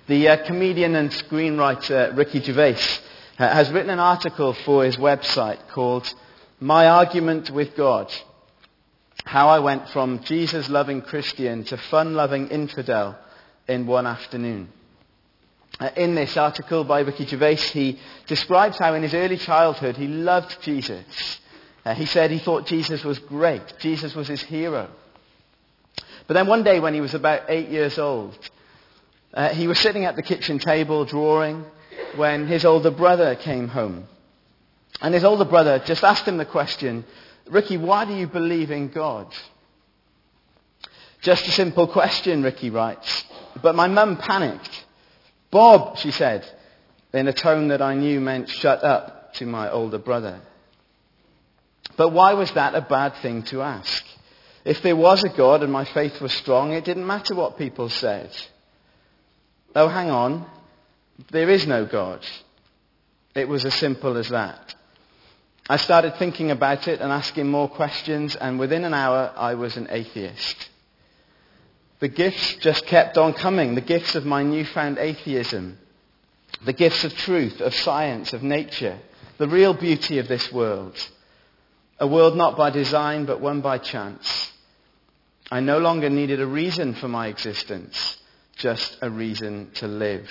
The comedian and screenwriter Ricky Gervais has written an article for his website called My Argument with God: How I Went from Jesus-Loving Christian to Fun-Loving Infidel in One Afternoon. In this article by Ricky Gervais, he describes how in his early childhood he loved Jesus. He said he thought Jesus was great. Jesus was his hero. But then one day when he was about 8 years old, he was sitting at the kitchen table drawing when his older brother came home. And his older brother just asked him the question, "Ricky, why do you believe in God?" Just a simple question, Ricky writes. But my mum panicked. "Bob," she said, in a tone that I knew meant shut up to my older brother. But why was that a bad thing to ask? If there was a God and my faith was strong, it didn't matter what people said. Oh, hang on. There is no God. It was as simple as that. I started thinking about it and asking more questions, and within an hour I was an atheist. The gifts just kept on coming, the gifts of my newfound atheism, the gifts of truth, of science, of nature, the real beauty of this world. A world not by design, but one by chance. I no longer needed a reason for my existence, just a reason to live.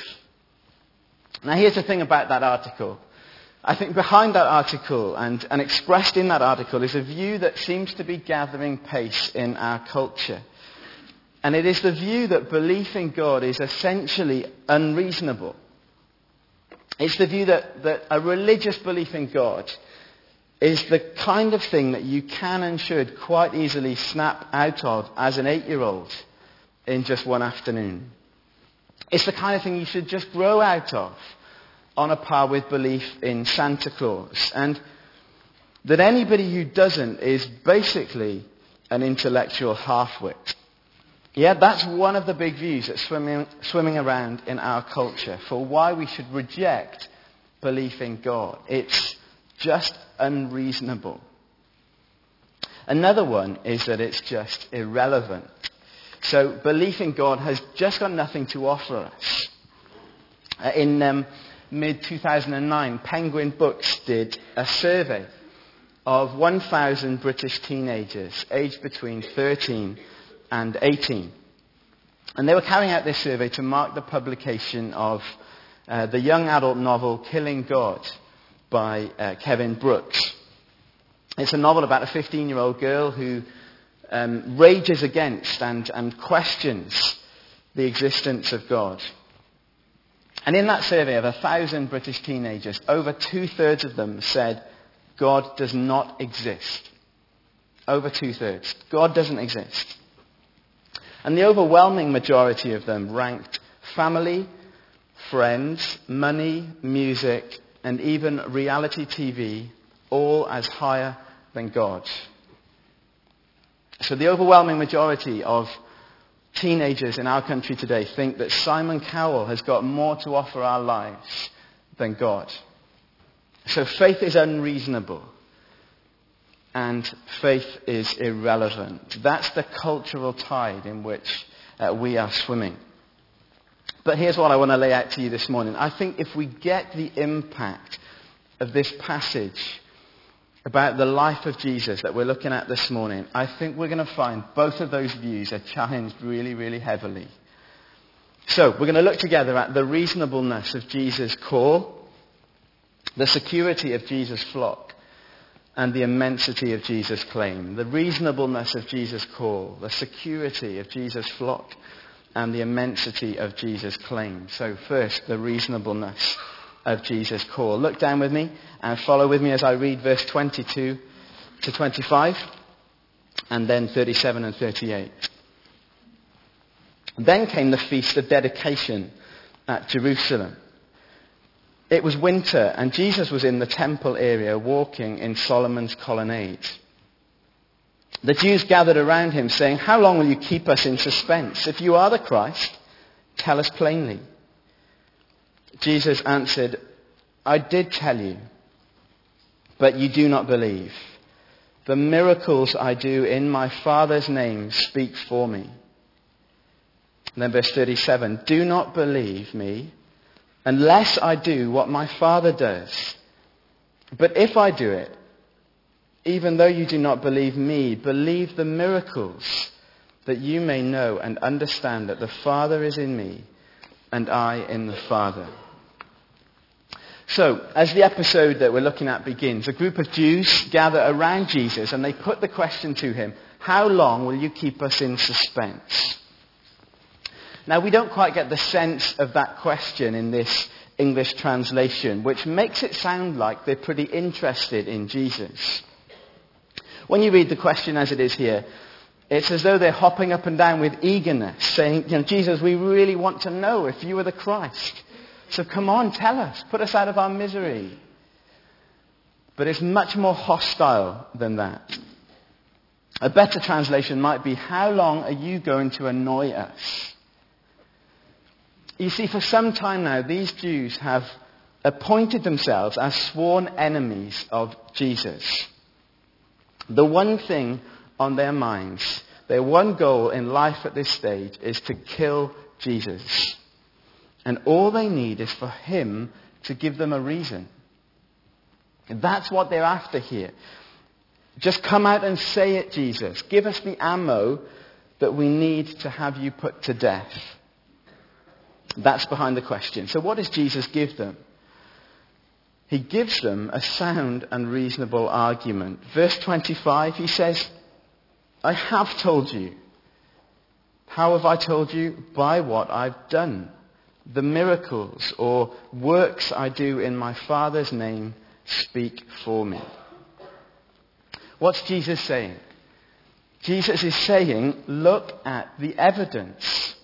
Now here's the thing about that article. I think behind that article and expressed in that article is a view that seems to be gathering pace in our culture. And it is the view that belief in God is essentially unreasonable. It's the view that a religious belief in God is the kind of thing that you can and should quite easily snap out of as an 8-year-old in just one afternoon. It's the kind of thing you should just grow out of on a par with belief in Santa Claus. And that anybody who doesn't is basically an intellectual half-wit. Yeah, that's one of the big views that's swimming around in our culture for why we should reject belief in God. It's just unreasonable. Another one is that it's just irrelevant. So belief in God has just got nothing to offer us. In mid-2009, Penguin Books did a survey of 1,000 British teenagers aged between 13 and 18. And they were carrying out this survey to mark the publication of the young adult novel Killing God by Kevin Brooks. It's a novel about a 15-year-old girl who rages against and questions the existence of God. And in that survey of 1,000 British teenagers, over 2/3 of them said God does not exist. Over 2/3. God doesn't exist. And the overwhelming majority of them ranked family, friends, money, music, and even reality TV all as higher than God. So the overwhelming majority of teenagers in our country today think that Simon Cowell has got more to offer our lives than God. So faith is unreasonable. And faith is irrelevant. That's the cultural tide in which we are swimming. But here's what I want to lay out to you this morning. I think if we get the impact of this passage about the life of Jesus that we're looking at this morning, I think we're going to find both of those views are challenged really, really heavily. So we're going to look together at the reasonableness of Jesus' call, the security of Jesus' flock, and the immensity of Jesus' claim. The reasonableness of Jesus' call, the security of Jesus' flock, and the immensity of Jesus' claim. So first, the reasonableness of Jesus' call. Look down with me and follow with me as I read verse 22 to 25, and then 37 and 38. Then came the feast of dedication at Jerusalem. It was winter, and Jesus was in the temple area walking in Solomon's colonnade. The Jews gathered around him, saying, "How long will you keep us in suspense? If you are the Christ, tell us plainly." Jesus answered, "I did tell you, but you do not believe. The miracles I do in my Father's name speak for me. And then verse 37, do not believe me unless I do what my Father does. But if I do it, even though you do not believe me, believe the miracles, that you may know and understand that the Father is in me and I in the Father. So, as the episode that we're looking at begins, a group of Jews gather around Jesus and they put the question to him, how long will you keep us in suspense? Now, we don't quite get the sense of that question in this English translation, which makes it sound like they're pretty interested in Jesus. When you read the question as it is here, it's as though they're hopping up and down with eagerness, saying, Jesus, we really want to know if you are the Christ. So come on, tell us. Put us out of our misery. But it's much more hostile than that. A better translation might be, how long are you going to annoy us? You see, for some time now, these Jews have appointed themselves as sworn enemies of Jesus. The one thing on their minds, their one goal in life at this stage, is to kill Jesus. And all they need is for him to give them a reason. And that's what they're after here. Just come out and say it, Jesus. Give us the ammo that we need to have you put to death. That's behind the question. So what does Jesus give them? He gives them a sound and reasonable argument. Verse 25, he says, I have told you. How have I told you? By what I've done. The miracles or works I do in my Father's name speak for me. What's Jesus saying? Jesus is saying, look at the evidence.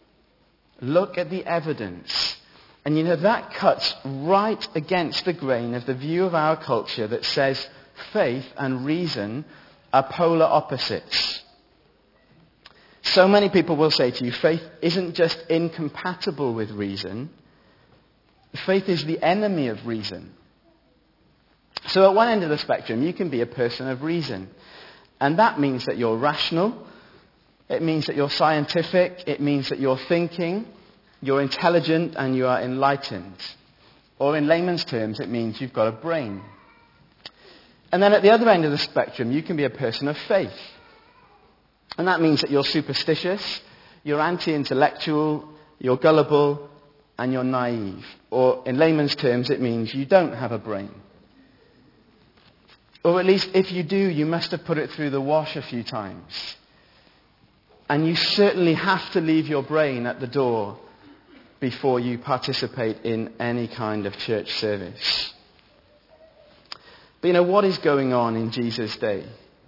Look at the evidence. And that cuts right against the grain of the view of our culture that says faith and reason are polar opposites. So many people will say to you, faith isn't just incompatible with reason. Faith is the enemy of reason. So at one end of the spectrum, you can be a person of reason. And that means that you're rational. It means that you're scientific. It means that you're thinking, you're intelligent, and you are enlightened. Or in layman's terms, it means you've got a brain. And then at the other end of the spectrum, you can be a person of faith. And that means that you're superstitious, you're anti-intellectual, you're gullible, and you're naive. Or in layman's terms, it means you don't have a brain. Or at least if you do, you must have put it through the wash a few times. And you certainly have to leave your brain at the door before you participate in any kind of church service. But what is going on in Jesus' day?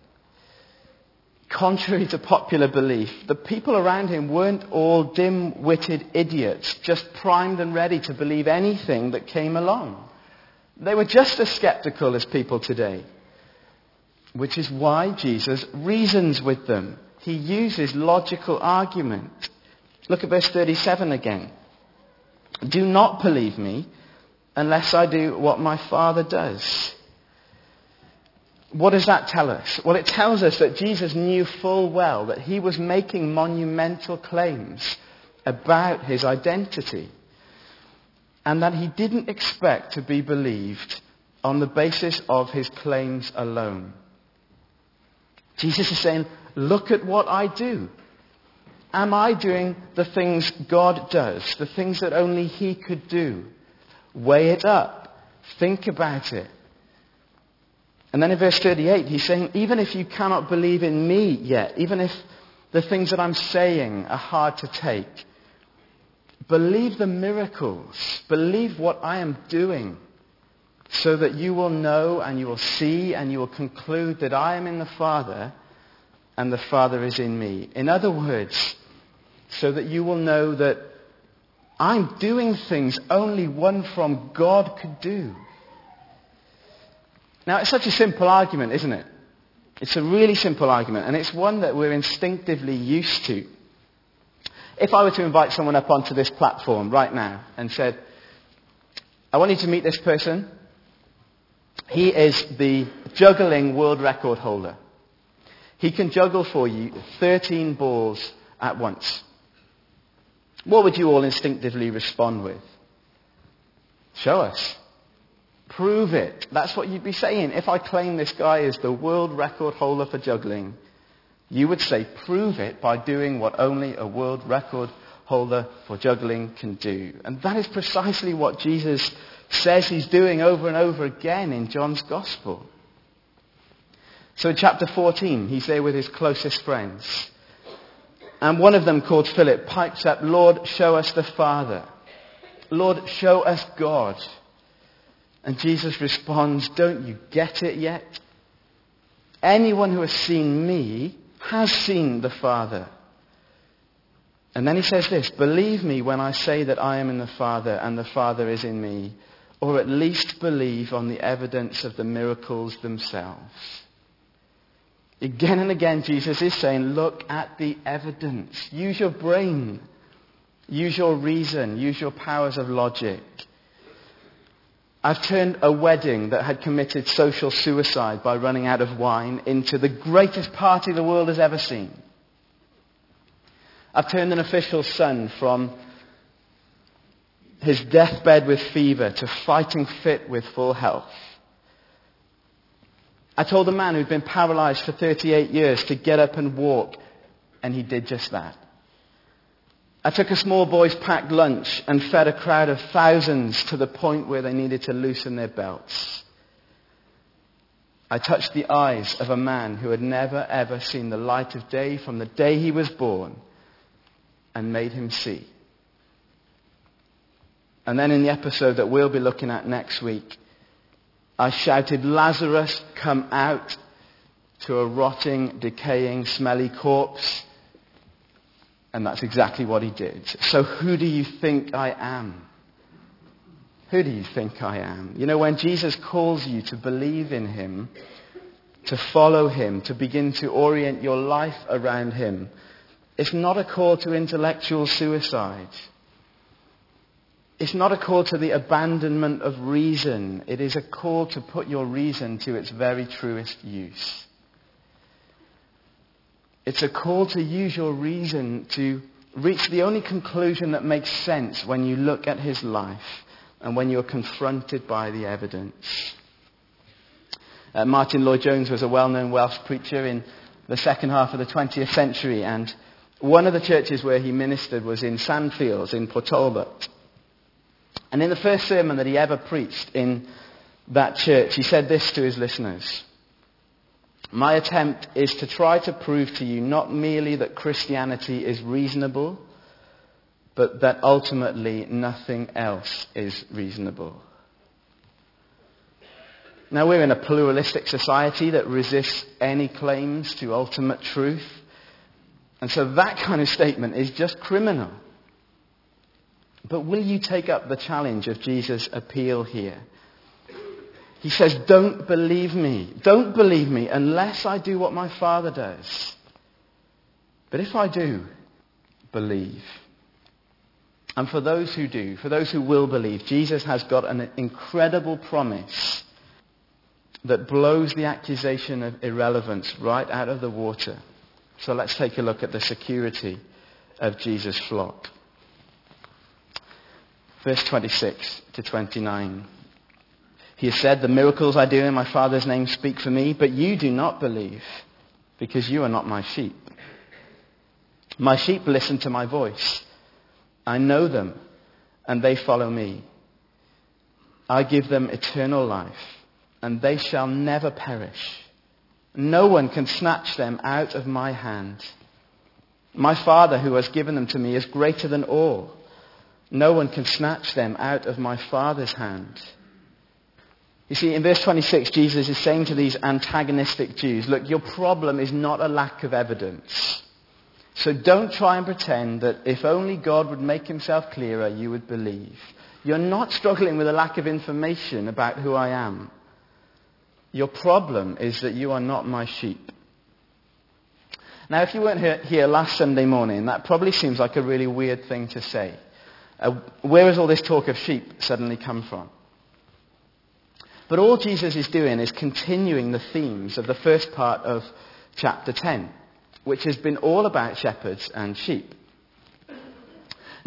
Contrary to popular belief, the people around him weren't all dim-witted idiots, just primed and ready to believe anything that came along. They were just as skeptical as people today, which is why Jesus reasons with them. He uses logical argument. Look at verse 37 again. Do not believe me unless I do what my Father does. What does that tell us? Well, it tells us that Jesus knew full well that he was making monumental claims about his identity, and that he didn't expect to be believed on the basis of his claims alone. Jesus is saying, look at what I do. Am I doing the things God does, the things that only he could do? Weigh it up. Think about it. And then in verse 38, he's saying, even if you cannot believe in me yet, even if the things that I'm saying are hard to take, believe the miracles. Believe what I am doing, so that you will know and you will see and you will conclude that I am in the Father and the Father is in me. In other words, so that you will know that I'm doing things only one from God could do. Now, it's such a simple argument, isn't it? It's a really simple argument, and it's one that we're instinctively used to. If I were to invite someone up onto this platform right now and said, I want you to meet this person. He is the juggling world record holder. He can juggle for you 13 balls at once. what would you all instinctively respond with? Show us. Prove it. That's what you'd be saying. If I claim this guy is the world record holder for juggling, you would say, prove it by doing what only a world record holder for juggling can do. And that is precisely what Jesus says he's doing over and over again in John's Gospel. So in chapter 14, he's there with his closest friends. And one of them, called Philip, pipes up, Lord, show us the Father. Lord, show us God. And Jesus responds, don't you get it yet? Anyone who has seen me has seen the Father. And then he says this, believe me when I say that I am in the Father and the Father is in me, or at least believe on the evidence of the miracles themselves. Again and again, Jesus is saying, look at the evidence. Use your brain. Use your reason. Use your powers of logic. I've turned a wedding that had committed social suicide by running out of wine into the greatest party the world has ever seen. I've turned an official's son from his deathbed with fever to fighting fit with full health. I told a man who'd been paralyzed for 38 years to get up and walk, and he did just that. I took a small boy's packed lunch and fed a crowd of thousands to the point where they needed to loosen their belts. I touched the eyes of a man who had never ever seen the light of day from the day he was born and made him see. And then in the episode that we'll be looking at next week, I shouted, Lazarus, come out, to a rotting, decaying, smelly corpse. And that's exactly what he did. So who do you think I am? Who do you think I am? You know, when Jesus calls you to believe in him, to follow him, to begin to orient your life around him, it's not a call to intellectual suicide. It's not a call to the abandonment of reason. It is a call to put your reason to its very truest use. It's a call to use your reason to reach the only conclusion that makes sense when you look at his life and when you're confronted by the evidence. Martin Lloyd-Jones was a well-known Welsh preacher in the second half of the 20th century, and one of the churches where he ministered was in Sandfields in Port Talbot. And in the first sermon that he ever preached in that church, he said this to his listeners. My attempt is to try to prove to you not merely that Christianity is reasonable, but that ultimately nothing else is reasonable. Now, we're in a pluralistic society that resists any claims to ultimate truth. And so that kind of statement is just criminal. But will you take up the challenge of Jesus' appeal here? He says, don't believe me. Don't believe me unless I do what my Father does. But if I do, believe. And for those who do, for those who will believe, Jesus has got an incredible promise that blows the accusation of irrelevance right out of the water. So let's take a look at the security of Jesus' flock. Verse 26 to 29. He has said, the miracles I do in my Father's name speak for me, but you do not believe because you are not my sheep. My sheep listen to my voice. I know them and they follow me. I give them eternal life and they shall never perish. No one can snatch them out of my hand. My Father who has given them to me is greater than all. No one can snatch them out of my Father's hand. You see, in verse 26, Jesus is saying to these antagonistic Jews, look, your problem is not a lack of evidence. So don't try and pretend that if only God would make himself clearer, you would believe. You're not struggling with a lack of information about who I am. Your problem is that you are not my sheep. Now, if you weren't here last Sunday morning, that probably seems like a really weird thing to say. Where has all this talk of sheep suddenly come from? But all Jesus is doing is continuing the themes of the first part of chapter 10, which has been all about shepherds and sheep.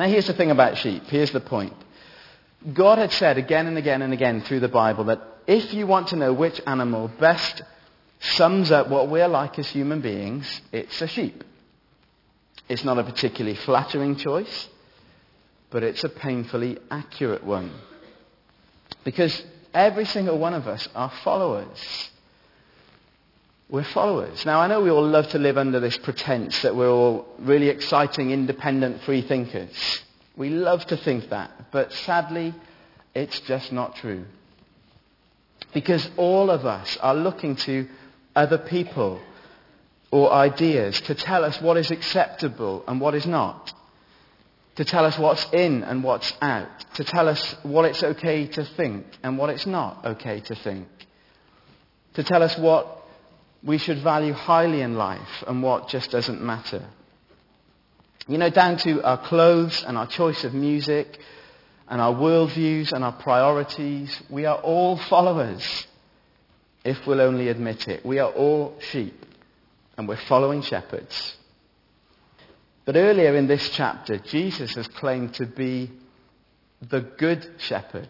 Now here's the thing about sheep. Here's the point. God had said again and again and again through the Bible that if you want to know which animal best sums up what we're like as human beings, it's a sheep. It's not a particularly flattering choice, but it's a painfully accurate one. Because every single one of us are followers. We're followers. Now, I know we all love to live under this pretense that we're all really exciting, independent, free thinkers. We love to think that, but sadly, it's just not true. Because all of us are looking to other people or ideas to tell us what is acceptable and what is not. To tell us what's in and what's out. To tell us what it's okay to think and what it's not okay to think. To tell us what we should value highly in life and what just doesn't matter. You know, down to our clothes and our choice of music and our worldviews and our priorities, we are all followers, if we'll only admit it. We are all sheep, and we're following shepherds. But earlier in this chapter, Jesus has claimed to be the good shepherd.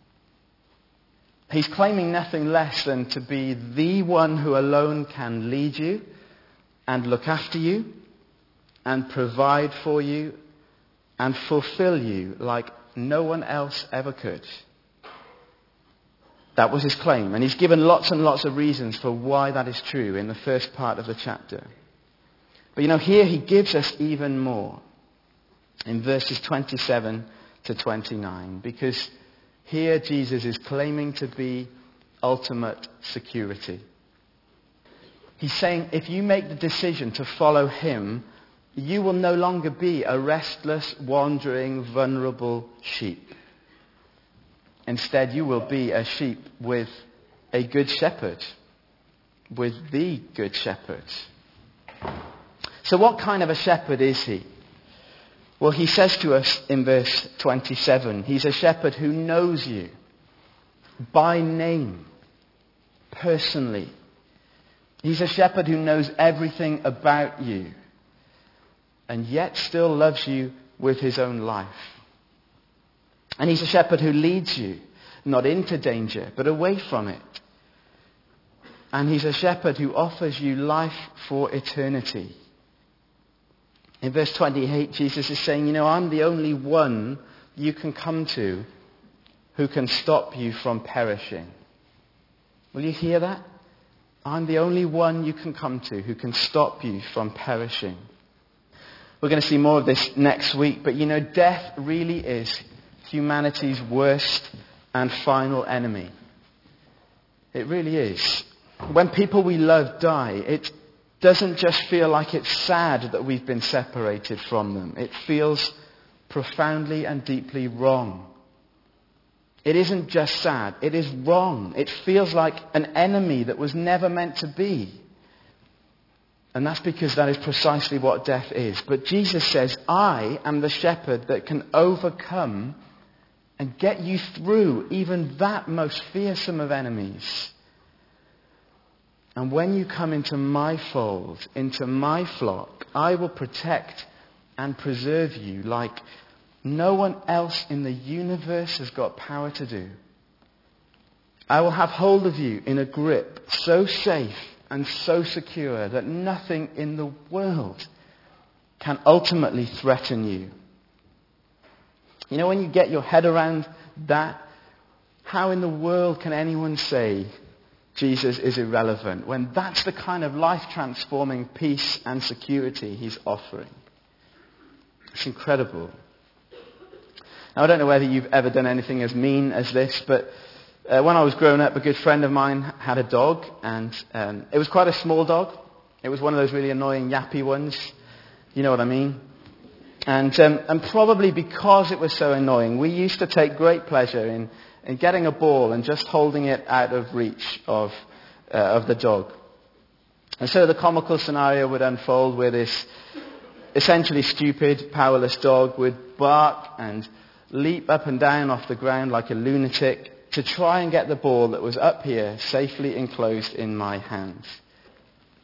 He's claiming nothing less than to be the one who alone can lead you and look after you and provide for you and fulfill you like no one else ever could. That was his claim. And he's given lots and lots of reasons for why that is true in the first part of the chapter. But you know, here he gives us even more in verses 27 to 29. Because here Jesus is claiming to be ultimate security. He's saying if you make the decision to follow him, you will no longer be a restless, wandering, vulnerable sheep. Instead, you will be a sheep with a good shepherd, with the good shepherd. So what kind of a shepherd is he? Well, he says to us in verse 27, he's a shepherd who knows you by name, personally. He's a shepherd who knows everything about you, and yet still loves you with his own life. And he's a shepherd who leads you, not into danger, but away from it. And he's a shepherd who offers you life for eternity. In verse 28, Jesus is saying, you know, I'm the only one you can come to who can stop you from perishing. Will you hear that? I'm the only one you can come to who can stop you from perishing. We're going to see more of this next week, but you know, death really is humanity's worst and final enemy. It really is. When people we love die, it doesn't just feel like it's sad that we've been separated from them. It feels profoundly and deeply wrong. It isn't just sad, it is wrong. It feels like an enemy that was never meant to be. And that's because that is precisely what death is. But Jesus says, I am the shepherd that can overcome and get you through even that most fearsome of enemies. And when you come into my fold, into my flock, I will protect and preserve you like no one else in the universe has got power to do. I will have hold of you in a grip so safe and so secure that nothing in the world can ultimately threaten you. You know, when you get your head around that, how in the world can anyone say Jesus is irrelevant when that's the kind of life-transforming peace and security he's offering? It's incredible. Now, I don't know whether you've ever done anything as mean as this, but when I was growing up, a good friend of mine had a dog, and it was quite a small dog. It was one of those really annoying yappy ones. You know what I mean? And probably because it was so annoying, we used to take great pleasure in getting a ball and just holding it out of reach of the dog. And so the comical scenario would unfold where this essentially stupid, powerless dog would bark and leap up and down off the ground like a lunatic to try and get the ball that was up here safely enclosed in my hands.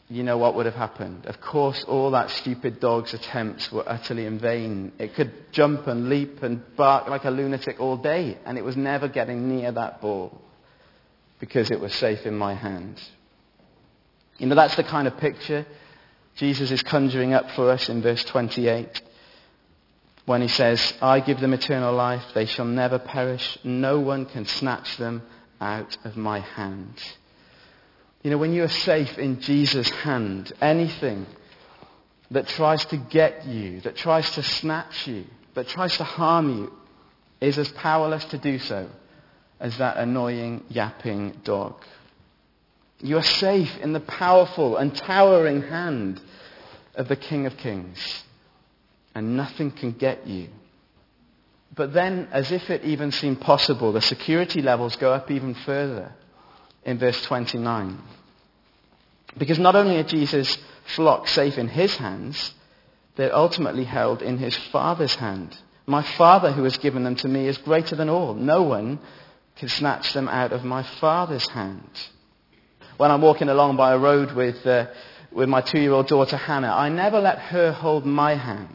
you know what would have happened. Of course, all that stupid dog's attempts were utterly in vain. It could jump and leap and bark like a lunatic all day, and it was never getting near that ball because it was safe in my hand. You know, that's the kind of picture Jesus is conjuring up for us in verse 28 when he says, I give them eternal life, they shall never perish, no one can snatch them out of my hand. You know, when you are safe in Jesus' hand, anything that tries to get you, that tries to snatch you, that tries to harm you, is as powerless to do so as that annoying, yapping dog. You are safe in the powerful and towering hand of the King of Kings, and nothing can get you. But then, as if it even seemed possible, the security levels go up even further in verse 29. Because not only are Jesus' flock safe in his hands, they're ultimately held in his Father's hand. My Father who has given them to me is greater than all. No one can snatch them out of my Father's hand. When I'm walking along by a road with my 2-year-old daughter Hannah, I never let her hold my hand.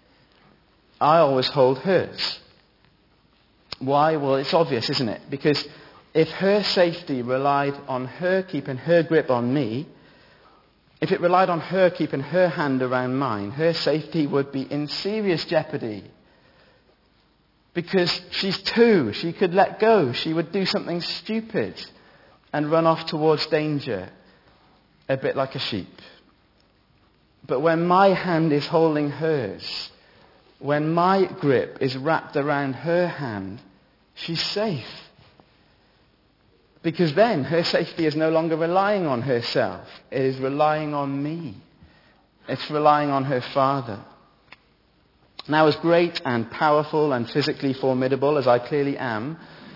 I always hold hers. Why? Well, it's obvious, isn't it? Because if her safety relied on her keeping her grip on me, if it relied on her keeping her hand around mine, her safety would be in serious jeopardy. Because she's 2, she could let go. She would do something stupid and run off towards danger, a bit like a sheep. But when my hand is holding hers, when my grip is wrapped around her hand, she's safe. Because then her safety is no longer relying on herself. It is relying on me. It's relying on her Father. Now, as great and powerful and physically formidable as I clearly am,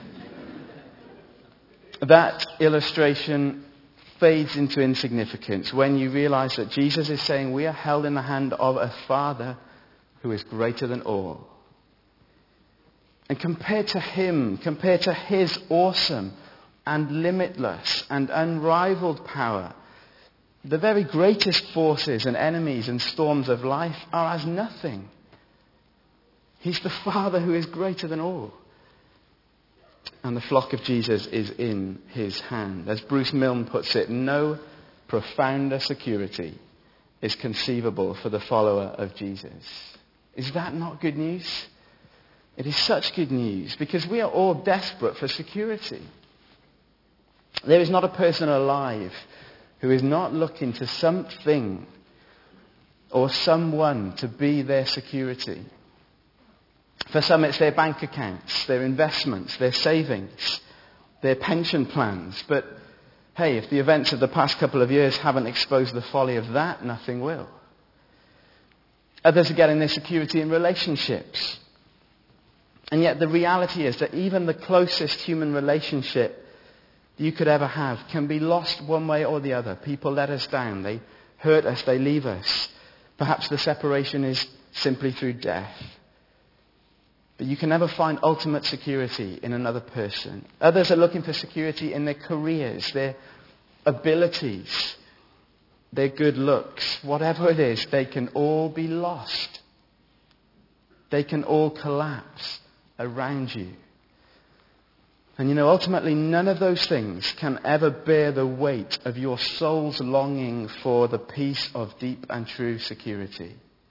that illustration fades into insignificance when you realize that Jesus is saying we are held in the hand of a Father who is greater than all. And compared to him, compared to his awesome and limitless and unrivaled power, the very greatest forces and enemies and storms of life are as nothing. He's the Father who is greater than all. And the flock of Jesus is in his hand. As Bruce Milne puts it, no profounder security is conceivable for the follower of Jesus. Is that not good news? It is such good news because we are all desperate for security. There is not a person alive who is not looking to something or someone to be their security. For some, it's their bank accounts, their investments, their savings, their pension plans. But hey, if the events of the past couple of years haven't exposed the folly of that, nothing will. Others are getting their security in relationships. And yet the reality is that even the closest human relationship you could ever have can be lost one way or the other. People let us down. They hurt us. They leave us. Perhaps the separation is simply through death. But you can never find ultimate security in another person. Others are looking for security in their careers, their abilities, their good looks. Whatever it is, they can all be lost. They can all collapse around you. And you know, ultimately, none of those things can ever bear the weight of your soul's longing for the peace of deep and true security.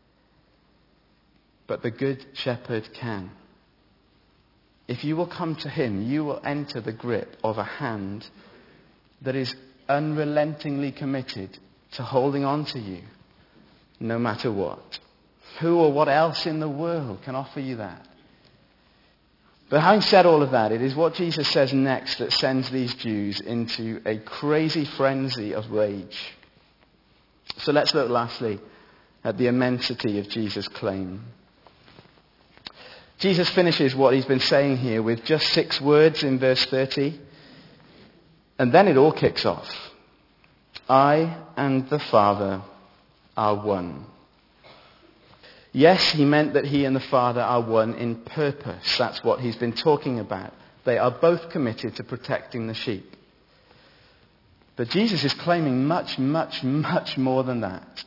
But the Good Shepherd can. If you will come to him, you will enter the grip of a hand that is unrelentingly committed to holding on to you, no matter what. Who or what else in the world can offer you that? But having said all of that, it is what Jesus says next that sends these Jews into a crazy frenzy of rage. So let's look lastly at the immensity of Jesus' claim. Jesus finishes what he's been saying here with just 6 words in verse 30. And then it all kicks off. I and the Father are one. Yes, he meant that he and the Father are one in purpose. That's what he's been talking about. They are both committed to protecting the sheep. But Jesus is claiming much, much, much more than that.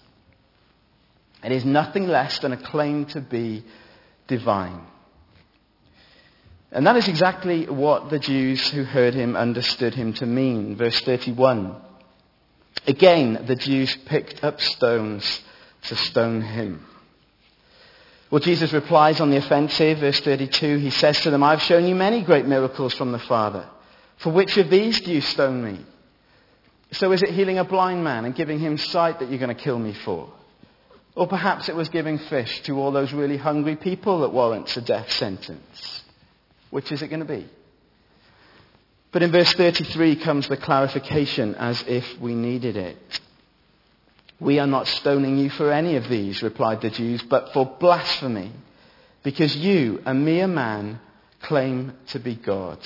It is nothing less than a claim to be divine. And that is exactly what the Jews who heard him understood him to mean. Verse 31. Again, the Jews picked up stones to stone him. Well, Jesus replies on the offensive. Verse 32, he says to them, I've shown you many great miracles from the Father. For which of these do you stone me? So is it healing a blind man and giving him sight that you're going to kill me for? Or perhaps it was giving fish to all those really hungry people that warrants a death sentence. Which is it going to be? But in verse 33 comes the clarification as if we needed it. We are not stoning you for any of these, replied the Jews, but for blasphemy, because you, a mere man, claim to be God.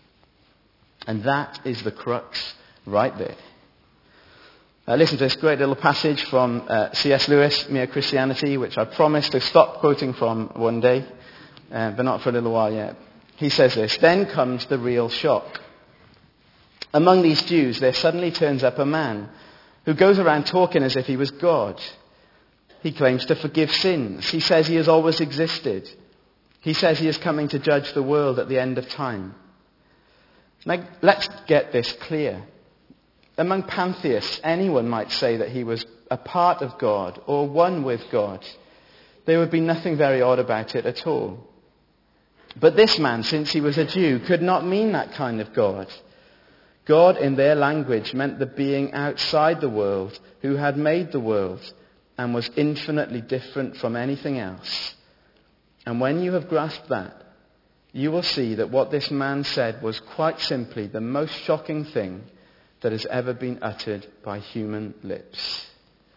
And that is the crux right there. Listen to this great little passage from C.S. Lewis, Mere Christianity, which I promise to stop quoting from one day, but not for a little while yet. He says this, then comes the real shock. Among these Jews, there suddenly turns up a man who goes around talking as if he was God. He claims to forgive sins. He says he has always existed. He says he is coming to judge the world at the end of time. Now, let's get this clear. Among pantheists, anyone might say that he was a part of God or one with God. There would be nothing very odd about it at all. But this man, since he was a Jew, could not mean that kind of God. God, in their language, meant the being outside the world who had made the world and was infinitely different from anything else. And when you have grasped that, you will see that what this man said was quite simply the most shocking thing that has ever been uttered by human lips.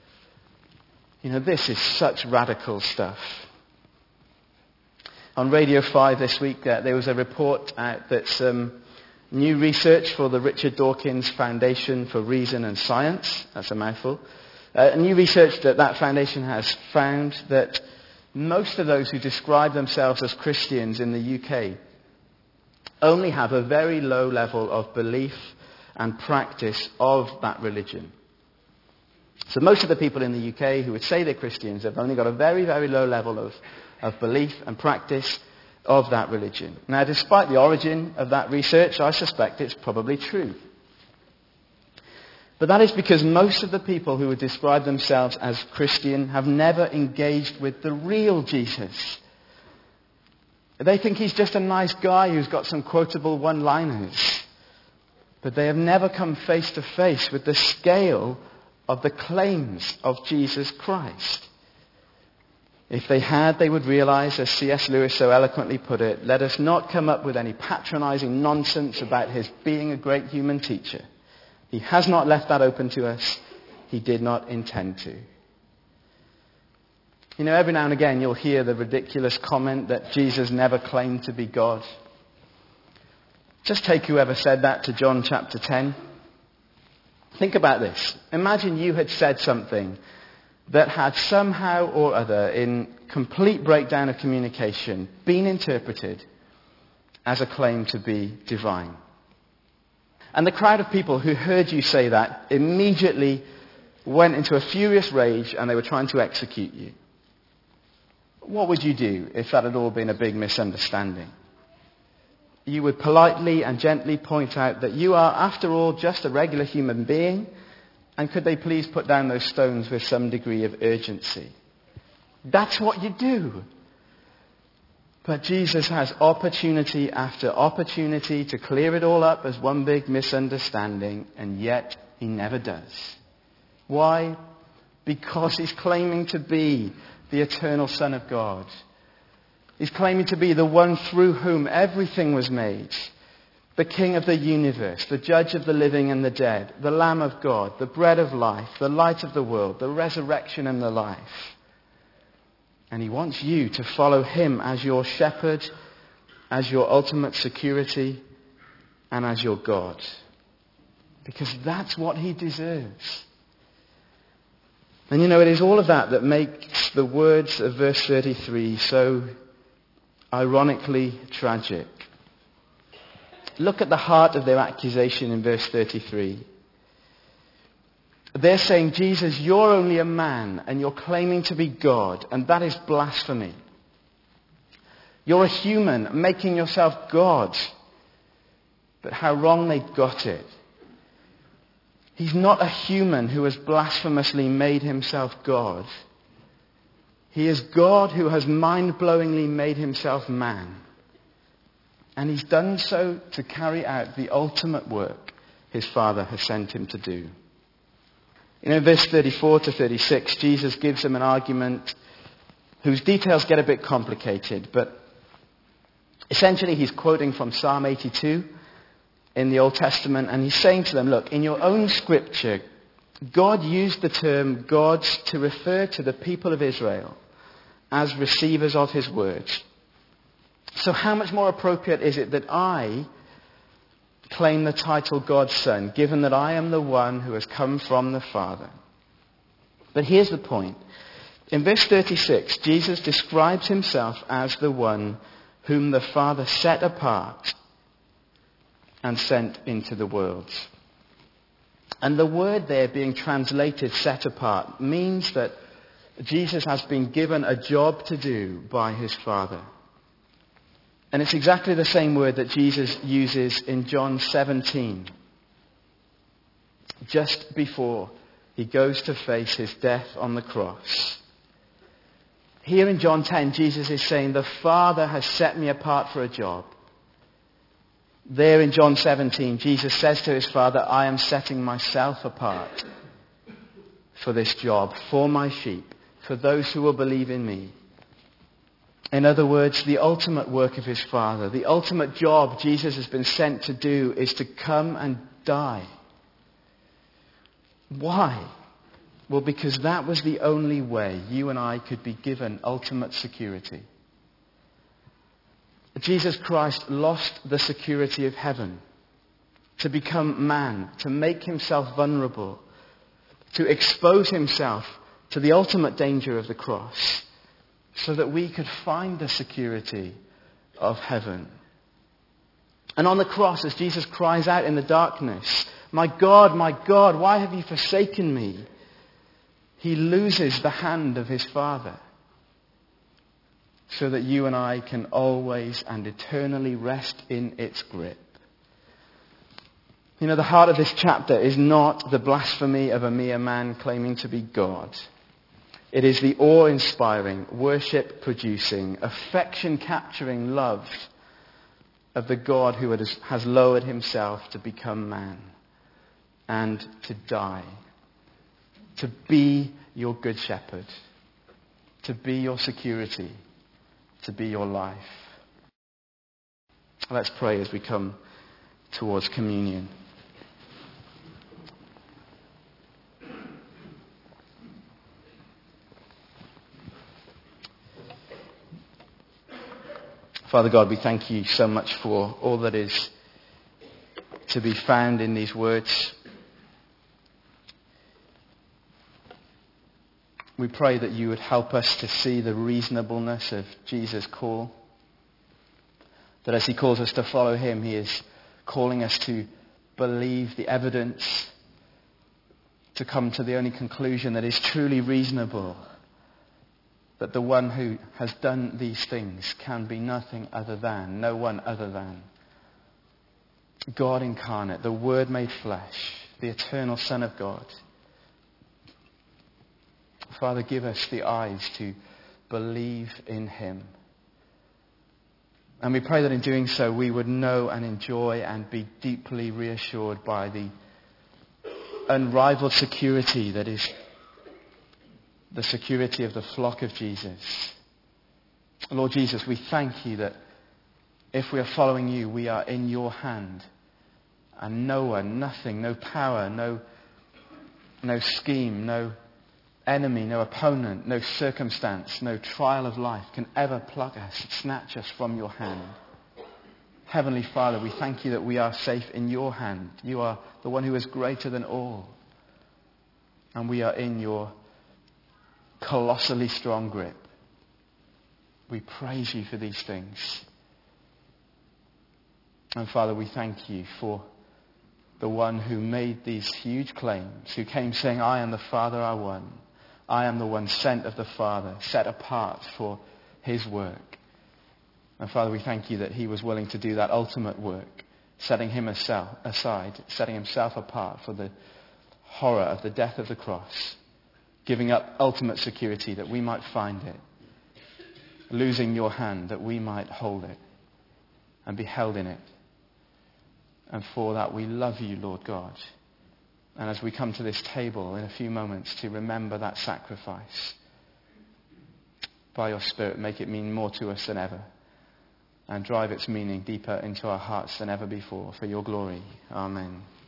You know, this is such radical stuff. On Radio 5 this week, there was a report out that some new research for the Richard Dawkins Foundation for Reason and Science, that's a mouthful, new research that foundation has found that most of those who describe themselves as Christians in the UK only have a very low level of belief and practice of that religion. So most of the people in the UK who would say they're Christians have only got a very, very low level of belief and practice of that religion. Now, despite the origin of that research, I suspect it's probably true. But that is because most of the people who would describe themselves as Christian have never engaged with the real Jesus. They think he's just a nice guy who's got some quotable one-liners. But they have never come face to face with the scale of the claims of Jesus Christ. If they had, they would realize, as C.S. Lewis so eloquently put it, let us not come up with any patronizing nonsense about his being a great human teacher. He has not left that open to us. He did not intend to. You know, every now and again you'll hear the ridiculous comment that Jesus never claimed to be God. Just take whoever said that to John chapter 10. Think about this. Imagine you had said something that had somehow or other, in complete breakdown of communication, been interpreted as a claim to be divine. And the crowd of people who heard you say that immediately went into a furious rage and they were trying to execute you. What would you do if that had all been a big misunderstanding? You would politely and gently point out that you are, after all, just a regular human being, and could they please put down those stones with some degree of urgency? That's what you do. But Jesus has opportunity after opportunity to clear it all up as one big misunderstanding, and yet he never does. Why? Because he's claiming to be the eternal Son of God. He's claiming to be the one through whom everything was made. The King of the universe, the Judge of the living and the dead, the Lamb of God, the bread of life, the light of the world, the resurrection and the life. And he wants you to follow him as your shepherd, as your ultimate security, and as your God. Because that's what he deserves. And you know, it is all of that that makes the words of verse 33 so ironically tragic. Look at the heart of their accusation in verse 33. They're saying, Jesus, you're only a man and you're claiming to be God, and that is blasphemy. You're a human making yourself God. But how wrong they got it. He's not a human who has blasphemously made himself God. He is God who has mind-blowingly made himself man. And he's done so to carry out the ultimate work his Father has sent him to do. Verse 34 to 36, Jesus gives them an argument whose details get a bit complicated, but essentially he's quoting from Psalm 82 in the Old Testament, and he's saying to them, look, in your own scripture, God used the term gods to refer to the people of Israel as receivers of his words. So how much more appropriate is it that I claim the title God's Son, given that I am the one who has come from the Father? But here's the point. In verse 36, Jesus describes himself as the one whom the Father set apart and sent into the world. And the word there being translated set apart means that Jesus has been given a job to do by his Father. And it's exactly the same word that Jesus uses in John 17, just before he goes to face his death on the cross. Here in John 10, Jesus is saying, the Father has set me apart for a job. There in John 17, Jesus says to his Father, I am setting myself apart for this job, for my sheep, for those who will believe in me. In other words, the ultimate work of his Father, the ultimate job Jesus has been sent to do is to come and die. Why? Well, because that was the only way you and I could be given ultimate security. Jesus Christ lost the security of heaven to become man, to make himself vulnerable, to expose himself to the ultimate danger of the cross, so that we could find the security of heaven. And on the cross, as Jesus cries out in the darkness, my God, why have you forsaken me? He loses the hand of his Father, so that you and I can always and eternally rest in its grip. The heart of this chapter is not the blasphemy of a mere man claiming to be God. It is the awe-inspiring, worship-producing, affection-capturing love of the God who has lowered himself to become man and to die, to be your good shepherd, to be your security, to be your life. Let's pray as we come towards communion. Father God, we thank you so much for all that is to be found in these words. We pray that you would help us to see the reasonableness of Jesus' call. That as he calls us to follow him, he is calling us to believe the evidence, to come to the only conclusion that is truly reasonable. That the one who has done these things can be no one other than God incarnate, the Word made flesh, the eternal Son of God. Father, give us the eyes to believe in him. And we pray that in doing so we would know and enjoy and be deeply reassured by the unrivaled security that is the security of the flock of Jesus. Lord Jesus, we thank you that if we are following you, we are in your hand. And no one, nothing, no power, no scheme, no enemy, no opponent, no circumstance, no trial of life can ever pluck us, snatch us from your hand. Heavenly Father, we thank you that we are safe in your hand. You are the one who is greater than all. And we are in your colossally strong grip. We praise you for these things. And Father, we thank you for the one who made these huge claims, who came saying, I and the Father are one. I am the one sent of the Father, set apart for his work. And Father, we thank you that he was willing to do that ultimate work, setting himself aside, setting himself apart for the horror of the death of the cross, giving up ultimate security that we might find it, losing your hand that we might hold it and be held in it. And for that we love you, Lord God. And as we come to this table in a few moments to remember that sacrifice, by your Spirit, make it mean more to us than ever and drive its meaning deeper into our hearts than ever before for your glory. Amen.